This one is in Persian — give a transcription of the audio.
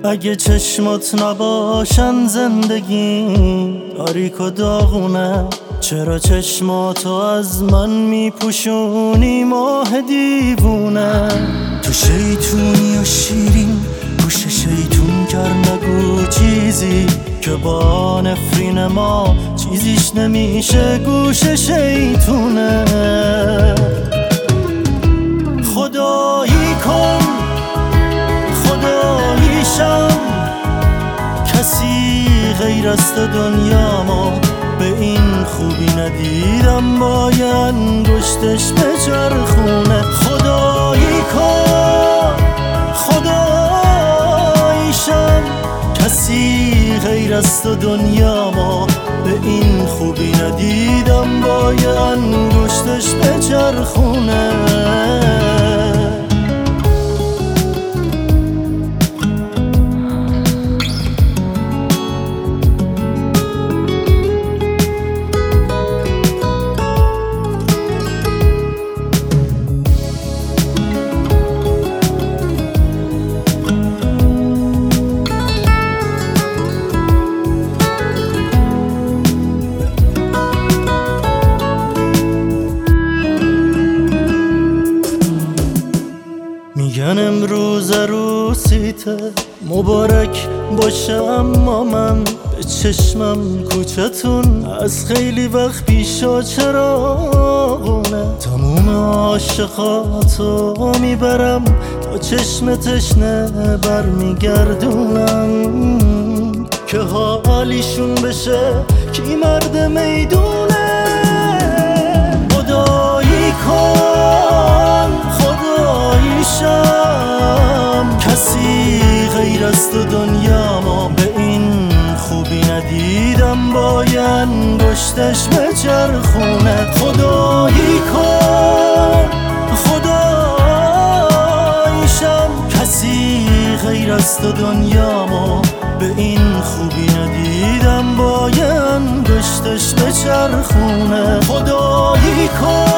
اگه چشمات نباشن زندگی تاریک و داغونه، چرا چشماتو از من میپوشونی ماه دیوونه؟ تو شیطونی و شیرین گوش شیطون کرد، نگو چیزی که با نفرین ما چیزیش نمیشه گوش شیطونه. خدایی کن خداییشم، کسی غیر از تو دنیا ما به این خوبی ندیدم، با یه انگشتش به چرخونه. خدایی کن خداییشم، کسی غیر از تو دنیا ما به این خوبی ندیدم، با یه انگشتش به چرخونه. میگن امروز عروسیته مبارک باشه، اما من به چشمم کوچتون از خیلی وقت پیشا چراغونه. تموم عاشقاتو میبرم تا چشم تشنه برمیگردونم، که حالیشون بشه کی مرد میدونه. خدایی کن خداییشم، کسی غیر از تو دنیا ما به این خوبی ندیدم، با یه انگشتش به چرخونه. خدایی کن خداییشم، کسی غیر از تو دنیا ما به این خوبی ندیدم، با یه انگشتش به چرخونه. خدایی کن